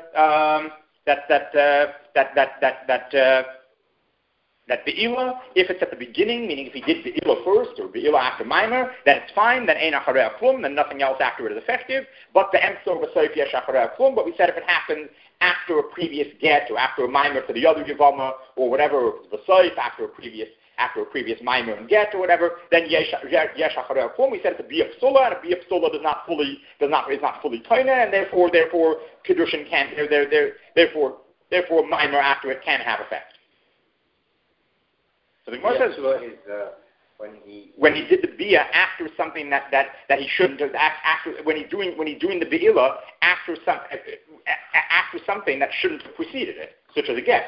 be'ila, if it's at the beginning, meaning if he did be'ila first or be'ila after mimer, then it's fine. Then ein acharei klum. Then nothing else after it is effective. But the emsor v'soif yesh acharei klum. But we said if it happens after a previous get or after a mimer to the other yavama or whatever, or if it's v'soif after a previous mimer and get or whatever, then yesh acharei klum. We said it's a bia psula, and a bia psula is not fully toina, and therefore kedushin can't. Therefore mimer after it can have effect. So the Gemara says when he did the bia after something that he shouldn't have, when he's doing the be'ila after something that shouldn't have preceded it, such as a get.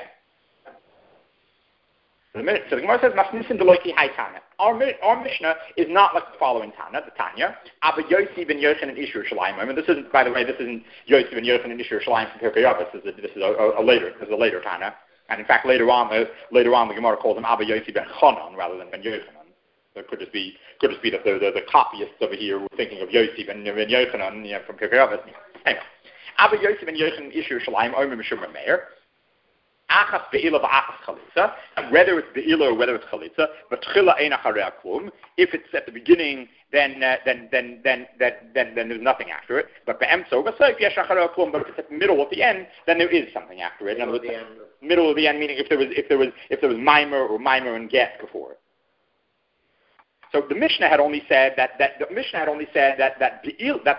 So the Gemara says, "Masnisin deloiki hai Tana." Our Mishnah is not like the following Tana, the Tanya. Abba Yossi ben Yochanan and Ishur Shalayim. I mean, this isn't Yossi ben Yochanan and Ishur Shalayim from Pirkei Avos. This is a later Tana. And in fact, later on, the Gemara calls him Abba Yossi ben Chanan rather than ben Yochanan. So it could just be that the copyists over here were thinking of Yossi ben Yochanan from Pirkei Avos. Anyway, Abba Yossi ben Yochanan and Ishur Shalayim, Omer Mishum Meir. Achas be'ila v'achas chalitza, and whether it's be'ila or whether it's chalitza, but tchila ein acharei klum. If it's at the beginning, then there's nothing after it. But be'emso v'soif yesh acharei klum. But if it's at the middle of the end, then there is something after it. In other words, middle of the end, meaning if there was mimer and get before it. So the Mishnah had only said that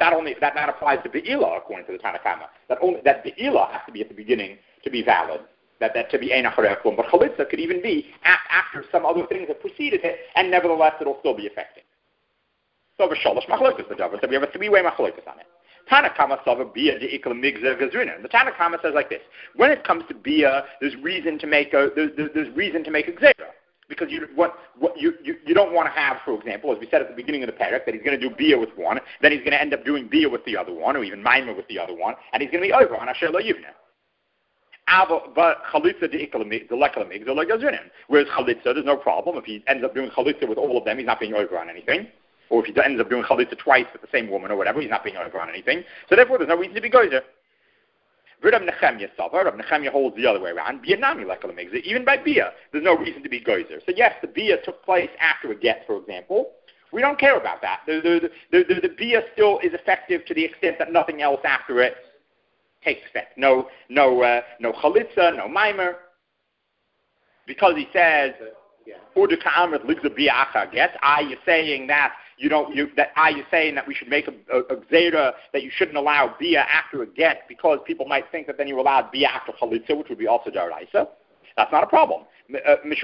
applies to be'ila according to the Tanna Kama. That be'ila has to be at the beginning to be valid. that to be ein acharei klum. But chalitza could even be after some other things have preceded it, and nevertheless it'll still be effective. So v'shalosh machlokas the davar. So we have a three-way machlokas on it. Tanakama sava bia de ikla migza gazrina. The Tanakama says like this: when it comes to bia, there's reason to make a gzera. Because you don't want to have, for example, as we said at the beginning of the parak, that he's going to do bia with one, then he's going to end up doing bia with the other one, or even maima with the other one, and he's going to be over on asher lo yivna. But chalitza de lekala migza lo gazrina. Whereas chalitza, there's no problem if he ends up doing chalitza with all of them, he's not being over on anything. Or if he ends up doing chalitza twice with the same woman or whatever, he's not being over on anything. So therefore, there's no reason to be gozer. Rav Nechemia holds the other way around. Biyanami lekala migza. Even by bia, there's no reason to be gozer. So yes, the bia took place after a get, for example. We don't care about that. The bia still is effective to the extent that nothing else after it takes effect. No chalitza, no mimer. Because he says, you're saying that you're saying that we should make a gzera that you shouldn't allow bia after a get because people might think that then you allowed bia after chalitza, which would be also daraisa. That's not a problem. Not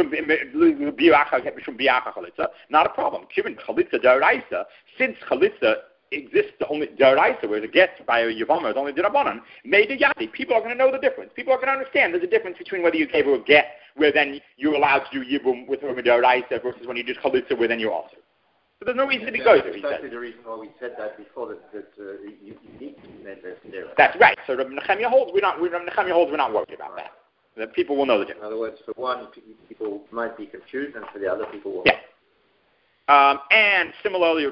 a problem. Given chalitza daraisa, since chalitza exists only daraisa, whereas a get by a yavama is only dirabanan, made a yadi. People are going to know the difference. People are going to understand there's a difference between whether you gave her a get, where then you're allowed to do yibum with her daraisa, versus when you did chalitza, where then you're also. So there's no reason to be gozer. That's exactly the reason why we said that before, that you need to make that there. That's right. So Rav Nechemia holds we're not worried about that. That people will know the difference. In other words, for one, people might be confused, and for the other, people will. Yeah. And similarly,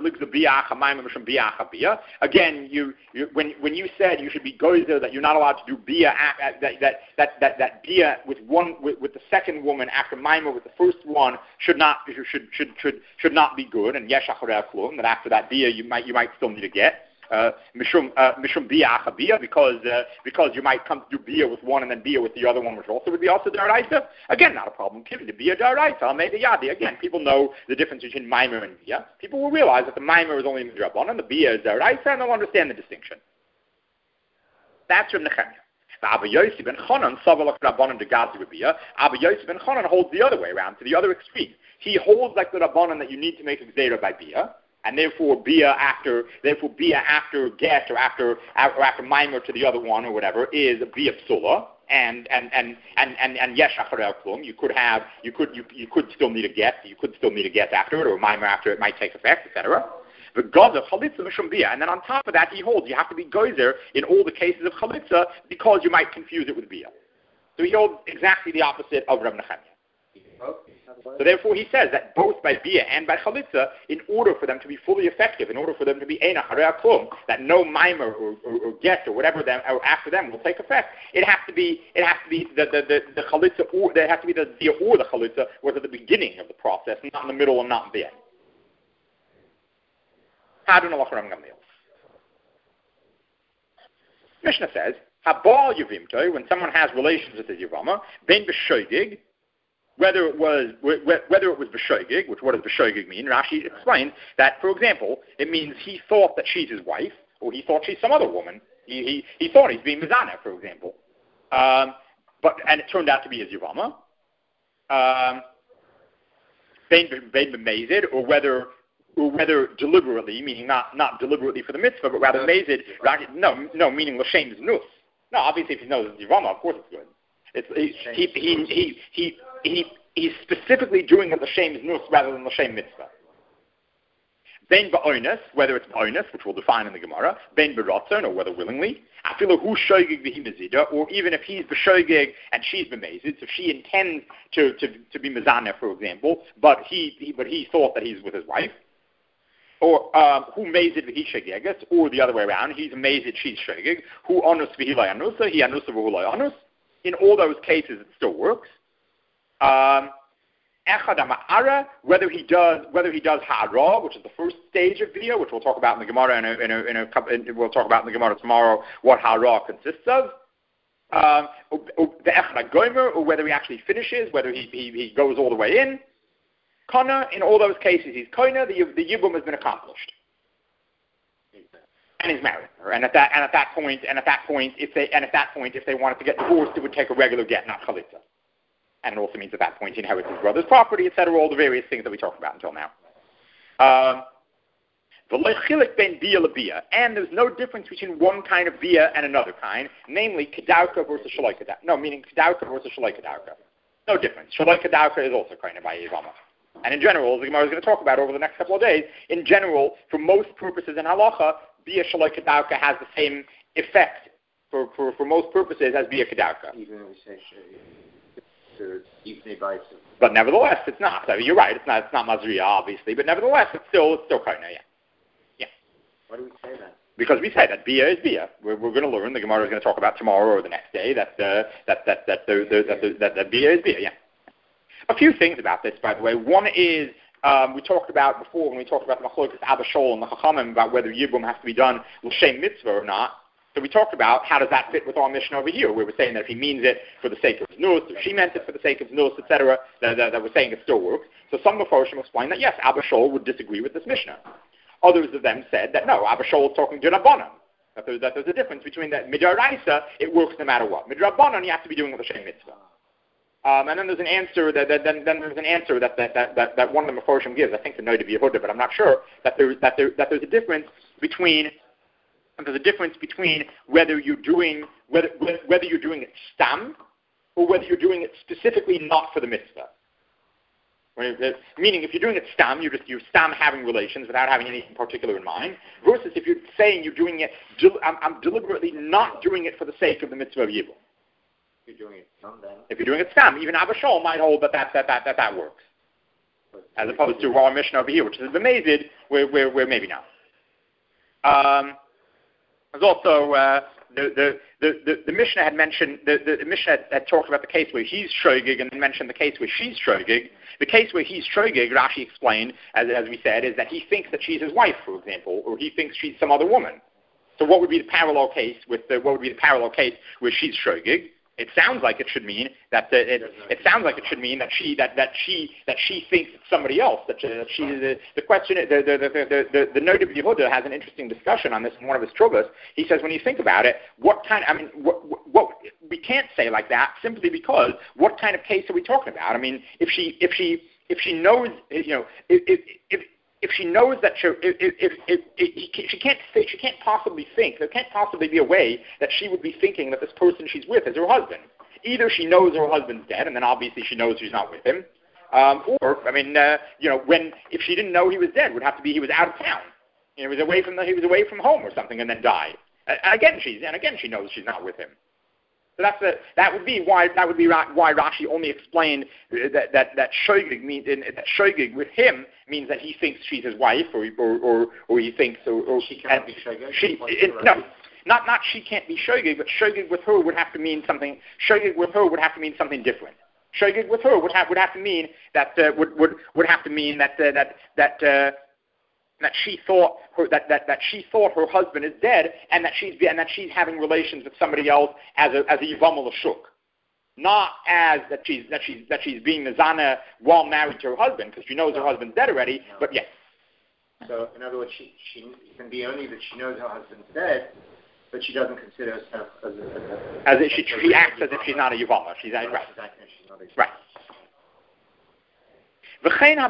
again, when you said you should be gozer that you're not allowed to do bia that bia with the second woman after maima with the first one should not be good, and yesh acharei klum, that after that bia you might still need to get. Mishum bia achabia, because you might come to do bia with one and then bia with the other one, which also would be also daraisa. Again, not a problem. Given the bia daraisa, made the yadi. Again, people know the difference between mimer and bia. People will realize that the mimer is only midrabbanan and the bia is daraisa, and they'll understand the distinction. That's from Nechemia. Abba Yosef ben Chanan savalak rabbanan de gazi bia. Abba Yosef ben Chanan holds the other way around, to the other extreme. He holds like the rabbanan that you need to make a gzera by bia. And therefore bia after get or after mimer to the other one or whatever is a bia psula and yesh acharei klum. You could still need a get. You could still need a get after it, or a mimer after it might take effect, etc. The gozer chalitza mishum bia, and then on top of that he holds you have to be gozer in all the cases of chalitza because you might confuse it with bia. So he holds exactly the opposite of Rav Nechemia. So therefore he says that both by bia and by chalitza, in order for them to be fully effective, in order for them to be ein acharei klum, that no mimer or get or whatever them or after them will take effect, it has to be the chalitza, or there has to be the bia or the chalitza was at the beginning of the process, not in the middle and not in the end. Mishnah says, habal yavimto, when someone has relations with his yavama, ben b'shoigig, whether it was b'shoigig, which what does b'shoigig mean? Rashi explains that, for example, it means he thought that she's his wife, or he thought she's some other woman. He thought he's being mizana, for example, and it turned out to be his yavama. Ben b'mezid, or whether deliberately, meaning not deliberately for the mitzvah, but rather mezid. No, meaning l'shem znus. No, obviously if he knows it's yavama, of course it's good. He's specifically doing it l'shem znus rather than l'shem mitzvah. Ben ba'onis, whether it's ba'onis, which we'll define in the Gemara, ben b'ratzon, or whether willingly, afilu hu shoygig v'hi, or even if he's b'shoygig and she's b'mezid, so she intends to be mezaneh, for example, but he thought that he's with his wife, or who mezid v'hi shoygeges, or the other way around, he's mezid, she's shoygig, who anus v'hi lo anusa, he anusa v'hu lo anus. In all those cases, it still works. Echad ha'ma'ara, whether he does ha'ara, which is the first stage of bia, which we'll talk about in the Gemara we'll talk about in the Gemara tomorrow what ha'ara consists of. The echad ha'gomer, or whether he actually finishes, whether he goes all the way in. Kana, in all those cases, he's koina. The yibum has been accomplished. and he's married her. And at that point, if they wanted to get divorced, it would take a regular get, not chalitza. And it also means at that point he inherits his brother's property, etc. All the various things that we talked about until now. And there's no difference between one kind of bia and another kind, namely kedauka versus shaloi kedauka. No, meaning kedauka versus shaloi kedauka. No difference. Shaloi kedauka is also kind of by Yevama. And in general, as the Gemara is going to talk about over the next couple of days, in general, for most purposes in halacha, bia shaloi kedauka has the same effect for most purposes as bia kedauka. Even if we say even advice. But nevertheless, it's not. I mean, you're right. It's not mazriya, obviously, but nevertheless, it's still kind of, yeah. Why do we say that? Because we say that bia is bia. We're going to learn. The Gemara is going to talk about tomorrow or the next day that bia is bia. Yeah. A few things about this, by the way. One is we talked about before when we talked about the machlokas Abba Shaul and the Chachamim about whether Yibum has to be done l'shem mitzvah or not. So we talked about how does that fit with our mission over here. We were saying that if he means it for the sake of his nus, if she meant it for the sake of his nus, etc., that we're saying it still works. So some Mefarshim explained that yes, Abba Shaul would disagree with this Mishnah. Others of them said that no, Abba Shaul is talking to Rabbanan. That there's a difference between that midrabanan, it works no matter what. Midrabanan, you have to be doing it l'shem mitzvah. And then there's an answer that one of the Mefarshim gives. I think the Noda B'Yehuda, but I'm not sure that there's a difference between. And there's a difference between whether you're doing it stam or whether you're doing it specifically not for the mitzvah. Meaning, if you're doing it stam, you're stam having relations without having anything particular in mind. Versus if you're saying you're doing it, I'm deliberately not doing it for the sake of the mitzvah of yibum. If you're doing it stam, then. If you're doing it stam, even Abba Shaul might hold that works, as opposed to our mission over here, which is b'mezid, where maybe not. There's also the Mishnah had mentioned the Mishnah had talked about the case where he's shogig and then mentioned the case where she's shogig. The case where he's shogig, Rashi explained, as we said, is that he thinks that she's his wife, for example, or he thinks she's some other woman. So what would be the parallel case where she's shogig? It sounds like it should mean that it sounds like it should mean that she thinks it's somebody else. The question the Noda B'Yehuda has an interesting discussion on this in one of his truvas. He says when you think about it, what we can't say like that simply because what kind of case are we talking about? I mean, if she knows, if she knows that she can't possibly think, there can't possibly be a way that she would be thinking that this person she's with is her husband. Either she knows her husband's dead, and then obviously she knows she's not with him, or if she didn't know he was dead, would have to be he was out of town, he was away from home or something, and then died. Again, she knows she's not with him. So that would be why Rashi only explained that shogig means that shogig with him means that he thinks she's his wife, or he thinks or she can't be shogig. Not she can't be shogig, but shogig with her would have to mean something. Shogig with her would have to mean something different. Shogig with her would have to mean that she thought her husband is dead, and that she's having relations with somebody else as a yivam l'shuk, not as that she's being nizana while married to her husband because she knows her husband's dead already. No. But yes. So in other words, she can be only that she knows her husband's dead, but she doesn't consider herself she acts as if she's not a yivam. She's right. Right. So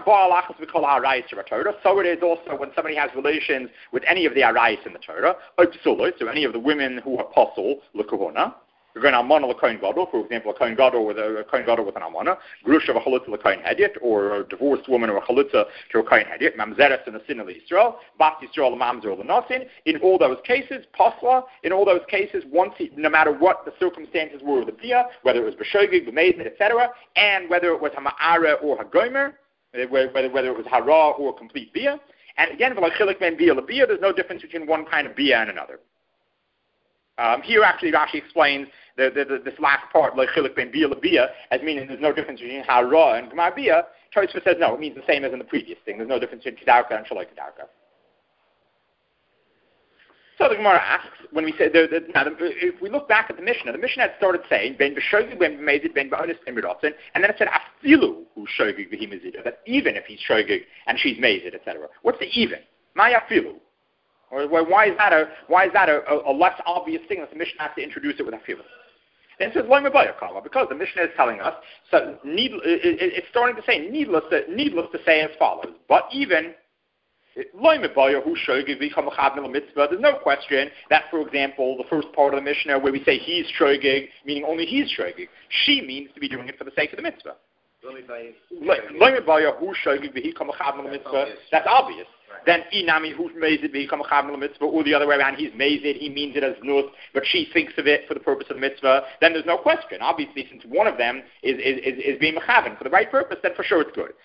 it is also when somebody has relations with any of the arayis in the Torah, so any of the women who are apostle, l'kahuna, we're going to almana l'kohen gadol, for example, a kohen gadol with an almana, grusha of a chalutza l'kohen hedyot, or a divorced woman or a chalutza to a kohen hedyot, mamzeres and a sin of Yisrael, bat Yisrael mamzer l'nasin. In all those cases, pasla. In all those cases, no matter what the circumstances were of the bia, whether it was b'shogig, b'meizid, etc., and whether it was hama'ara or hagomer, whether it was hara or complete bia. And again, there's no difference between one kind of bia and another. Here, actually, Rashi explains this last part, lechilik ben bia lebia, as meaning there's no difference between hara and gemar bia. Tosfos says no, it means the same as in the previous thing. There's no difference between kedauka and shaloi kedauka. So the Gemara asks, when we say, if we look back at the Mishnah had started saying, ben b'shogig, ben b'mezid, ben b'onis, ben b'rotzen, and then it said, afilu hu shogig v'hi mezid, that even if he's shogig and she's mezid, etc. What's the even? Ma yafilu. Or why is that a less obvious thing that the Mishnah has to introduce it with Hafila? And it says Lo Mebaya Kala, because the Mishnah is telling us, so it's starting to say needless to say as follows. But even there's no question that, for example, the first part of the Mishnah where we say he's shogig, meaning only he's shogig, she means to be doing it for the sake of the mitzvah. That's obvious. Then inami who's mazid mitzvah, or the other way around, he's mazid, he means it as nus, but she thinks of it for the purpose of the mitzvah. Then there's no question. Obviously, since one of them is being mechaven for the right purpose, then for sure it's good.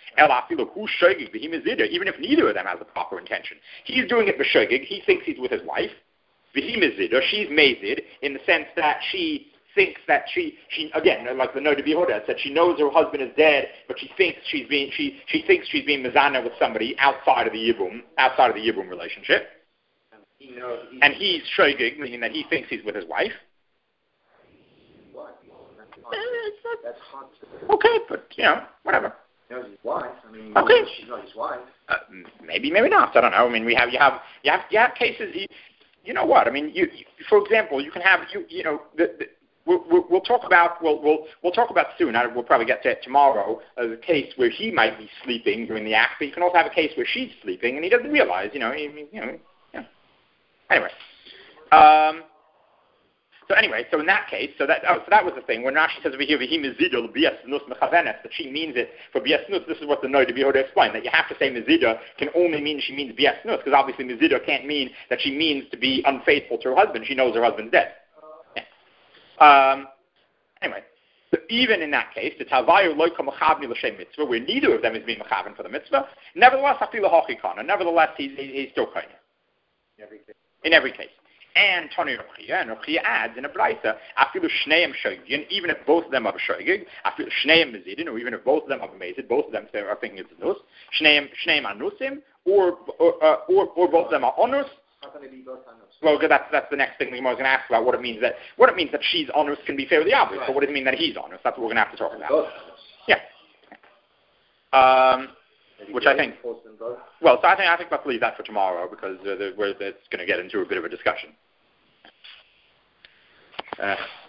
Even if neither of them has the proper intention, he's doing it b'shogig. He thinks he's with his wife. She's mazid in the sense that she thinks that she again, like the Noda B'Yehuda said, she knows her husband is dead, but she thinks she's being mezana with somebody outside of the yibum relationship. And he's shogig, meaning that he thinks he's with his wife. That's hard to... Okay, but whatever. He knows his wife. I mean, okay. She's not his wife. Maybe not. I don't know. I mean, you have cases. You know what? I mean, you for example, you can have We'll talk about soon. We'll probably get to it tomorrow. The case where he might be sleeping during the act, but you can also have a case where she's sleeping and he doesn't realize. Anyway, so in that case, that was the thing. When Rashi says over here, that she means it for bias nus. This is what the Noda B'Yehuda explained, that you have to say mezida can only mean she means bias nus, because obviously mezida can't mean that she means to be unfaithful to her husband. She knows her husband's dead. Anyway, so even in that case, the Tavayu Loika Machavni L'Shem Mitzvah, where neither of them is being Machavan for the Mitzvah, nevertheless, he's still Kohen. In every case. And Tony Ruchia adds in a Braisa, Afilu Shneim Shogin, even if both of them are Shogig, Afilu Shneim Mezidin, or even if both of them are Mezid, both of them are thinking it's Nus, Shneim Anusim, or both of them are Onus. Well, that's the next thing we're going to ask about, what it means that she's honest can be fairly obvious, but what does it mean that he's honest? That's what we're going to have to talk about. Yeah. Which I think. Well, so I think let's leave that for tomorrow, because it's going to get into a bit of a discussion.